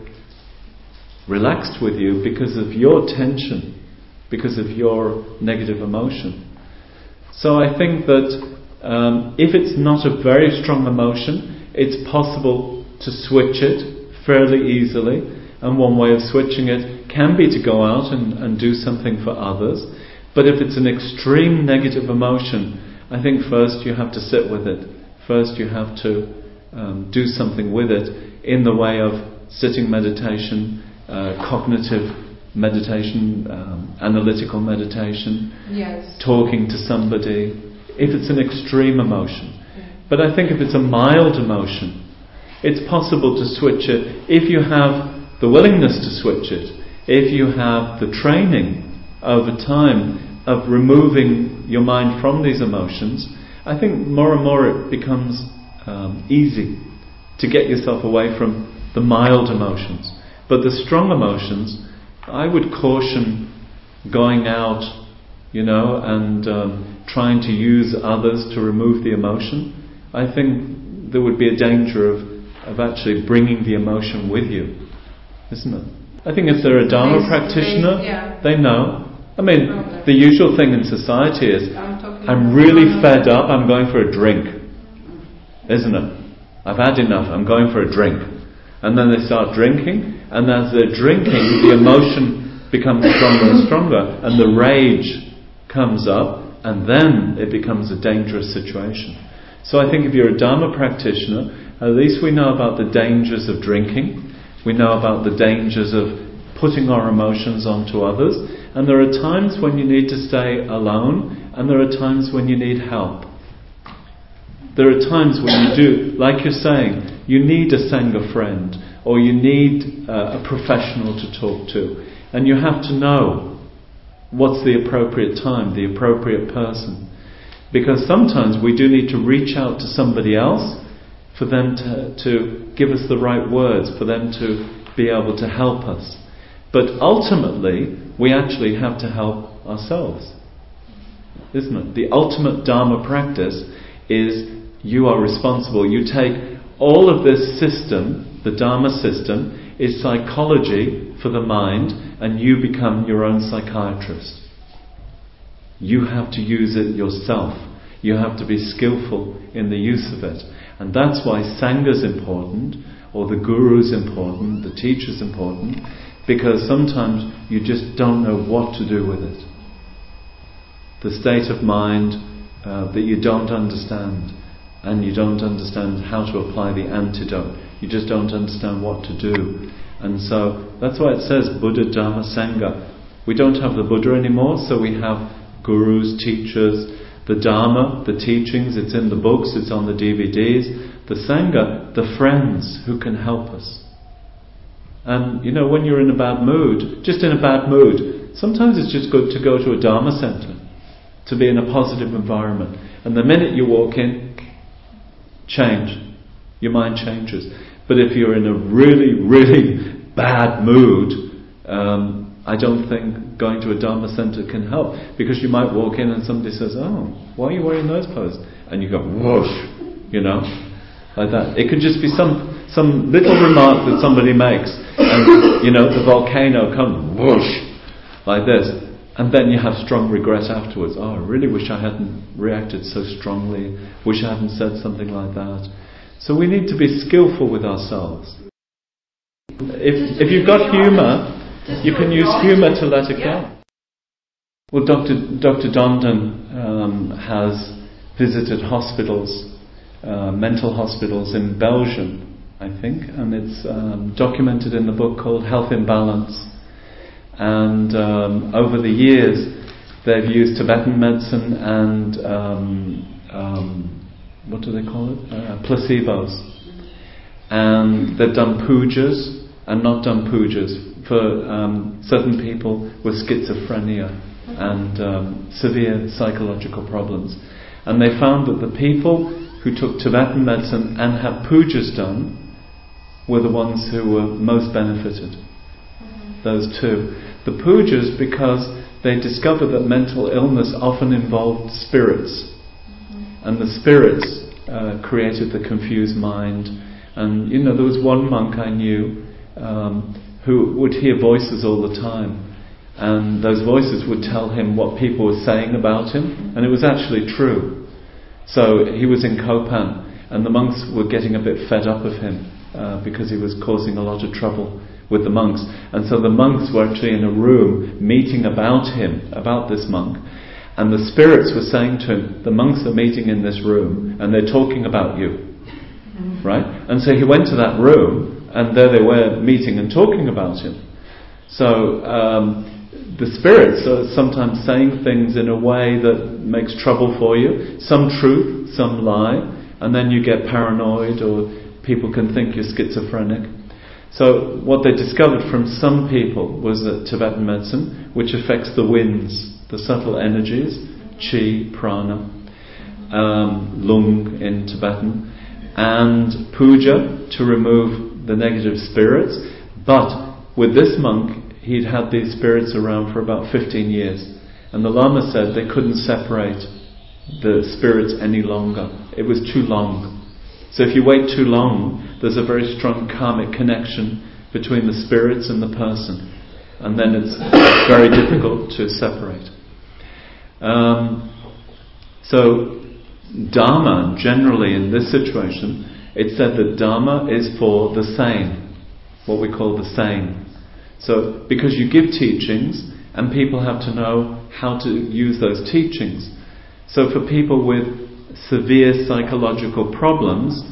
Speaker 1: relaxed with you because of your tension, because of your negative emotion. So I think that if it's not a very strong emotion, it's possible to switch it fairly easily, and one way of switching it can be to go out and do something for others. But if it's an extreme negative emotion, I think first you have to sit with it. First you have to do something with it in the way of sitting meditation, cognitive meditation, analytical meditation, talking to somebody, if it's an extreme emotion. But I think if it's a mild emotion, it's possible to switch it if you have the willingness to switch it, if you have the training over time of removing your mind from these emotions. I think more and more it becomes easy to get yourself away from the mild emotions. But the strong emotions, I would caution going out, you know, and trying to use others to remove the emotion. I think there would be a danger of actually bringing the emotion with you, isn't it? I think if they're a Dharma practitioner, they know. I mean, the usual thing in society is, I'm really fed up, I'm going for a drink, isn't it? I've had enough, I'm going for a drink. And then they start drinking, and as they're drinking, the emotion becomes stronger and stronger, and the rage comes up, and then it becomes a dangerous situation. So I think if you're a Dharma practitioner, at least we know about the dangers of drinking, we know about the dangers of putting our emotions onto others, and there are times when you need to stay alone, and there are times when you need help. There are times when you do, like you're saying, you need a Sangha friend, or you need a professional to talk to, and you have to know what's the appropriate time, the appropriate person. Because sometimes we do need to reach out to somebody else for them to give us the right words, for them to be able to help us. But ultimately, we actually have to help ourselves, isn't it? The ultimate Dharma practice is you are responsible. You take all of this system, the Dharma system, is psychology for the mind, and you become your own psychiatrist. You have to use it yourself. You have to be skillful in the use of it. And that's why Sangha's important, or the Guru's important, the teacher's important, because sometimes you just don't know what to do with it. The state of mind that you don't understand, and you don't understand how to apply the antidote. You just don't understand what to do. And so that's why it says Buddha, Dharma, Sangha. We don't have the Buddha anymore, so we have gurus, teachers, the Dharma, the teachings, it's in the books, it's on the DVDs. The Sangha, the friends who can help us. And you know, when you're in a bad mood, just in a bad mood, sometimes it's just good to go to a Dharma center, to be in a positive environment. And the minute you walk in, change. Your mind changes. But if you're in a really, really bad mood, I don't think going to a Dharma center can help. Because you might walk in and somebody says, "Oh, why are you wearing those clothes?" And you go, "Whoosh," you know, like that. It could just be some little remark that somebody makes, and you know, the volcano comes, whoosh, like this. And then you have strong regret afterwards. Oh, I really wish I hadn't reacted so strongly. Wish I hadn't said something like that. So we need to be skillful with ourselves. If you've got humour, you can use humour to let it go. Well, Dr. Dondon has visited hospitals, mental hospitals in Belgium, I think, and it's documented in the book called Health in Balance. And over the years, they've used Tibetan medicine and what do they call it? Placebos. And they've done pujas and not done pujas for certain people with schizophrenia and severe psychological problems. And they found that the people who took Tibetan medicine and had pujas done were the ones who were most benefited. Those two. The pujas, because they discovered that mental illness often involved spirits. and the spirits created the confused mind. And there was one monk I knew who would hear voices all the time, and those voices would tell him what people were saying about him, and it was actually true. So he was in Kopan, and the monks were getting a bit fed up of him because he was causing a lot of trouble with the monks. And so the monks were actually in a room meeting about him, about this monk, and the spirits were saying to him, the monks are meeting in this room and they're talking about you. Right? And so he went to that room, and there they were meeting and talking about him. So the spirits are sometimes saying things in a way that makes trouble for you. Some truth, some lie, and then you get paranoid, or people can think you're schizophrenic. So what they discovered from some people was that Tibetan medicine, which affects the winds, the subtle energies, chi, prana, lung in Tibetan, and puja to remove the negative spirits. But with this monk, he'd had these spirits around for about 15 years, and the Lama said they couldn't separate the spirits any longer. It was too long. So if you wait too long, there's a very strong karmic connection between the spirits and the person, and then it's very difficult to separate. So Dharma, generally in this situation, it's said that Dharma is for the sane, what we call the sane. So, because you give teachings, and people have to know how to use those teachings. So for people with severe psychological problems,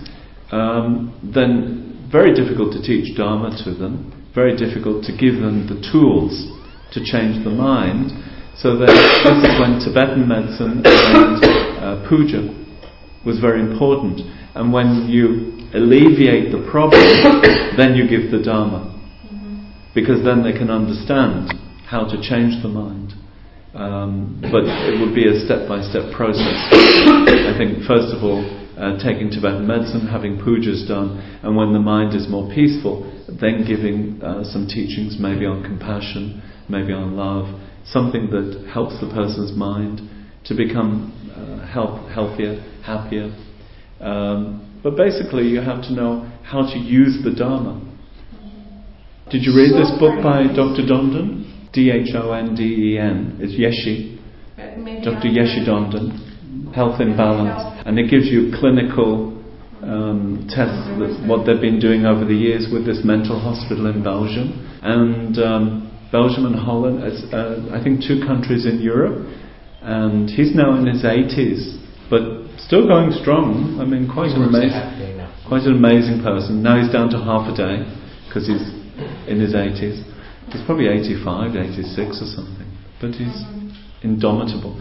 Speaker 1: then very difficult to teach Dharma to them, very difficult to give them the tools to change the mind. So this is when Tibetan medicine and puja was very important. And when you alleviate the problem, then you give the Dharma. Because then they can understand how to change the mind. But it would be a step-by-step process. I think, first of all, taking Tibetan medicine, having pujas done, and when the mind is more peaceful, then giving some teachings maybe on compassion, maybe on love, something that helps the person's mind to become healthier, happier. But basically you have to know how to use the Dharma. Did you read this book by Dr. Donden? D-H-O-N-D-E-N. It's Yeshe. Dr. Yeshe Donden. Health in Balance. And it gives you clinical tests, what they've been doing over the years with this mental hospital in Belgium. And Belgium and Holland, I think 2 countries in Europe. And he's now in his 80s, but still going strong. I mean, quite an amazing person. Now he's down to half a day, because he's in his 80s. He's probably 85, 86 or something, but he's indomitable.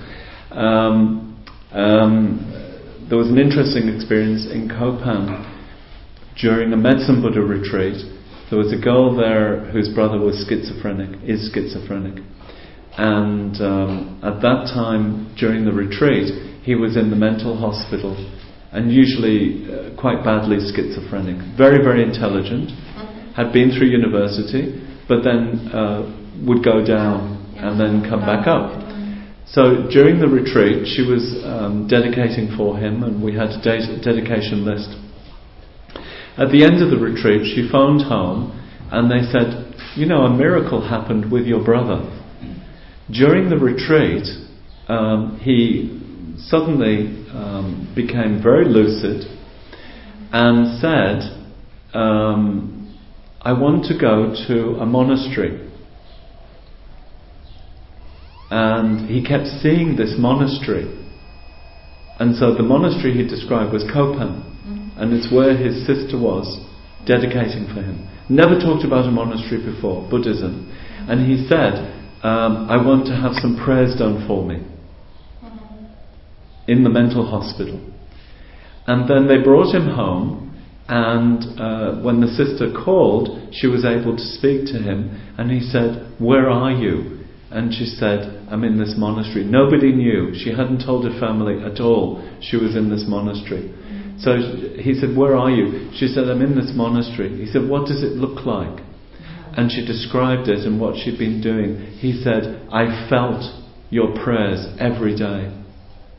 Speaker 1: There was an interesting experience in Kopan during a Medicine Buddha retreat. There was a girl there whose brother was schizophrenic, is schizophrenic, and at that time during the retreat he was in the mental hospital, and usually quite badly schizophrenic, very, very intelligent, had been through university, but then would go down and then come back up. So during the retreat she was dedicating for him, and we had a dedication list. At the end of the retreat she phoned home and they said, a miracle happened with your brother. During the retreat he suddenly became very lucid and said, I want to go to a monastery. And he kept seeing this monastery. And so the monastery he described was Kopan. And it's where his sister was, dedicating for him. Never talked about a monastery before, Buddhism. And he said, I want to have some prayers done for me in the mental hospital. And then they brought him home, and when the sister called, she was able to speak to him, and he said, where are you? And she said, I'm in this monastery. Nobody knew. She hadn't told her family at all she was in this monastery. So he said, where are you? She said, I'm in this monastery. He said, what does it look like? And she described it and what she'd been doing. He said, I felt your prayers every day.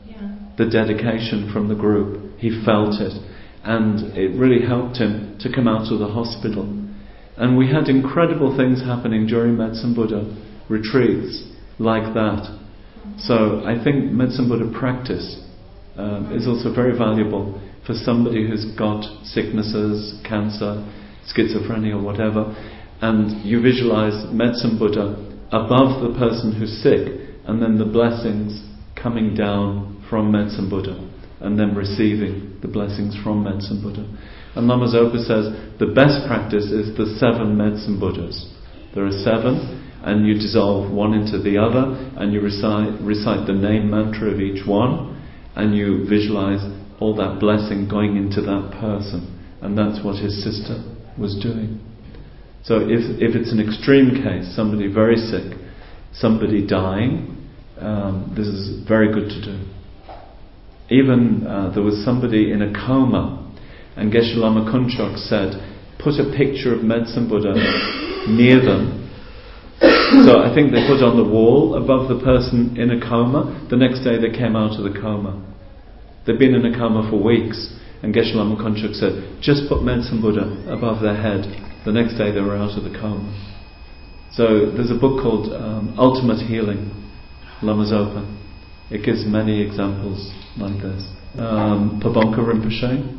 Speaker 1: the dedication from the group. He felt it, and it really helped him to come out of the hospital. And we had incredible things happening during Medicine Buddha retreats like that. So I think Medicine Buddha practice is also very valuable for somebody who's got sicknesses, cancer, schizophrenia, or whatever, and you visualize Medicine Buddha above the person who's sick, and then the blessings coming down from Medicine Buddha, and then receiving the blessings from Medicine Buddha. And Lama Zopa says the best practice is the 7 Medicine Buddhas. There are 7, and you dissolve one into the other, and you recite the name mantra of each one, and you visualize all that blessing going into that person. And that's what his sister was doing. So if it's an extreme case, somebody very sick, somebody dying, this is very good to do. Even there was somebody in a coma, and Geshe Lama Kunchok said, put a picture of Medicine Buddha near them. So I think they put on the wall above the person in a coma. The next day they came out of the coma. They'd been in a coma for weeks, and Geshe Lama Kunchok said, just put Medicine Buddha above their head. The next day they were out of the coma. So there's a book called Ultimate Healing, Lama Zopa. It gives many examples like this. Pabonka Rinpoche,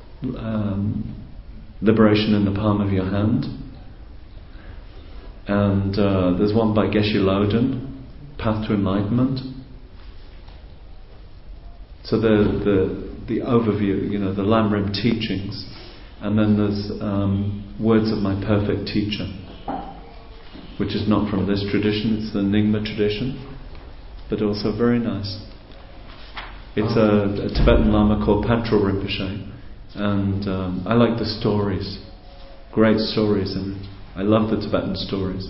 Speaker 1: Liberation in the Palm of Your Hand. And there's one by Geshe Loden, Path to Enlightenment. So the overview, the Lamrim teachings, and then there's Words of My Perfect Teacher, which is not from this tradition, it's the Nyingma tradition, but also very nice. It's a Tibetan Lama called Patrul Rinpoche, and I like the stories, great stories, and I love the Tibetan stories.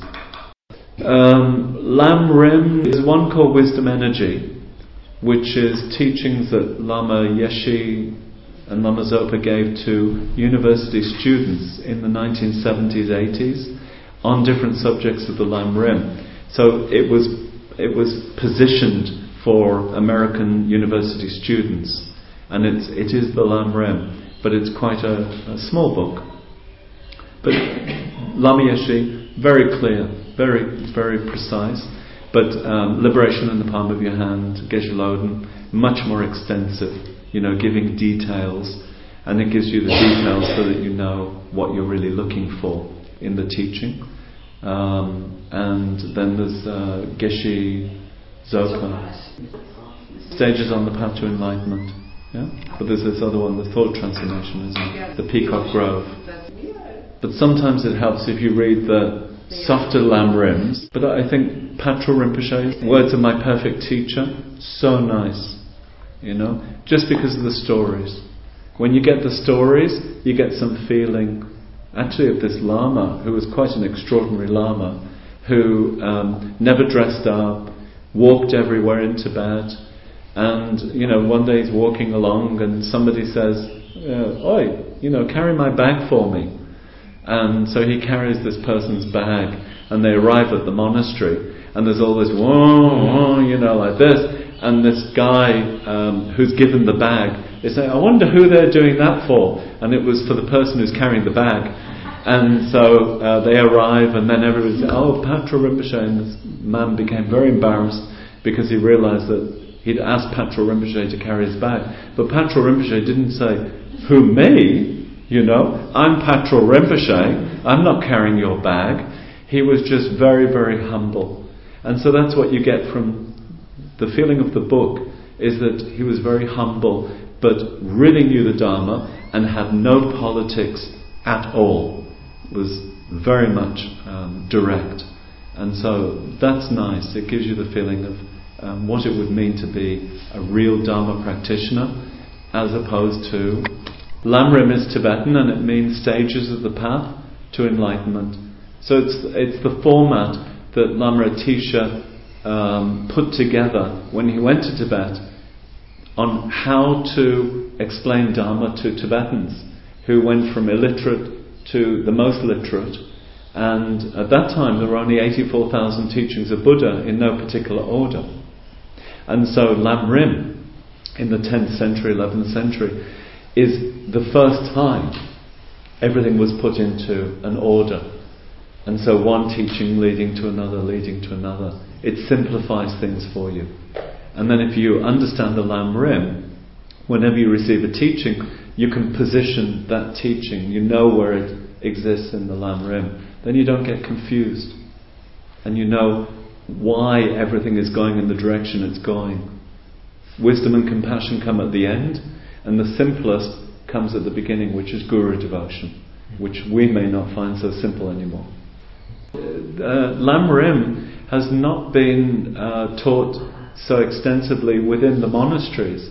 Speaker 1: Lamrim is one called Wisdom Energy, which is teachings that Lama Yeshe and Lama Zopa gave to university students in the 1970s, 80s on different subjects of the Lamrim. So it was positioned for American university students, and it is the Lamrim, but it's quite a small book. But Lama Yeshe, very clear, very, very precise. But Liberation in the Palm of Your Hand, Geshe Loden, much more extensive, giving details, and it gives you the details so that you know what you're really looking for in the teaching. And then there's Geshe Zopa, Stages on the Path to Enlightenment. Yeah? But there's this other one, the Thought Transformation, isn't it? The Peacock Grove. But sometimes it helps if you read the softer Lamrims. But I think Patrul Rinpoche, Words of My Perfect Teacher, so nice, just because of the stories. When you get the stories, you get some feeling, actually, of this Lama, who was quite an extraordinary Lama, who never dressed up, walked everywhere in Tibet, and, one day he's walking along and somebody says, Oi, carry my bag for me. And so he carries this person's bag, and they arrive at the monastery, and there's all this whoa, like this, and this guy who's given the bag is saying, I wonder who they're doing that for, and it was for the person who's carrying the bag. And so they arrive, and then everybody says, oh, Patrul Rinpoche, and this man became very embarrassed because he realized that he'd asked Patrul Rinpoche to carry his bag, but Patrul Rinpoche didn't say, who, me? I'm Patrul Rinpoche, I'm not carrying your bag. He was just very, very humble. And so that's what you get from the feeling of the book, is that he was very humble, but really knew the Dharma and had no politics at all. It was very much direct. And so that's nice. It gives you the feeling of what it would mean to be a real Dharma practitioner, as opposed to Lamrim is Tibetan, and it means stages of the path to enlightenment. So it's the format that Lama Atisha put together when he went to Tibet on how to explain Dharma to Tibetans who went from illiterate to the most literate. And at that time there were only 84,000 teachings of Buddha in no particular order. And so Lamrim in the 10th century, 11th century, is the first time everything was put into an order. And so one teaching leading to another, leading to another. It simplifies things for you. And then if you understand the Lam Rim, whenever you receive a teaching, you can position that teaching. You know where it exists in the Lam Rim. Then you don't get confused. And you know why everything is going in the direction it's going. Wisdom and compassion come at the end, and the simplest comes at the beginning, which is Guru devotion, which we may not find so simple anymore. Lam Rim has not been taught so extensively within the monasteries.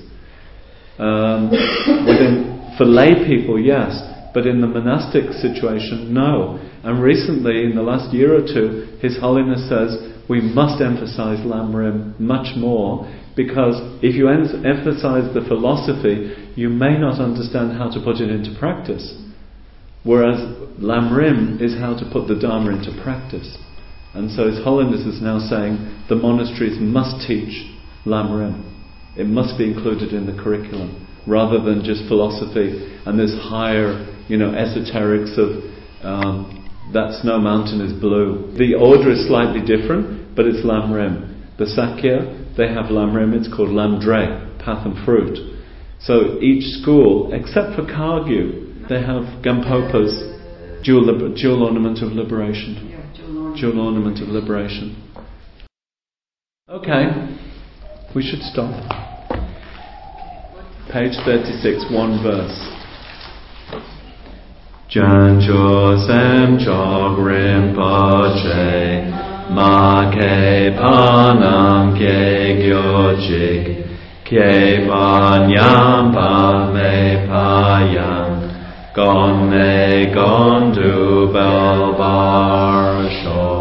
Speaker 1: For lay people, yes, but in the monastic situation, no. And recently, in the last year or two, His Holiness says we must emphasize Lam Rim much more, because if you emphasize the philosophy, you may not understand how to put it into practice. Whereas Lam Rim is how to put the Dharma into practice. And so His Holiness is now saying the monasteries must teach Lam Rim. It must be included in the curriculum, rather than just philosophy and this higher, esoterics of that snow mountain is blue. The order is slightly different, but it's Lam Rim. The Sakya, they have Lam Rim, it's called Lam Dre, path and fruit. So each school, except for Kagyu, they have Gampopa's jewel ornament of liberation. Jewel ornament of liberation. Okay, we should stop. Page 36, one verse. Jancho Sem Chok Rinpoche Ma Ke Panam Ke Gyochik Ke Panyam Pa Me Payam Gon Me Gon Du Bel Bar Shor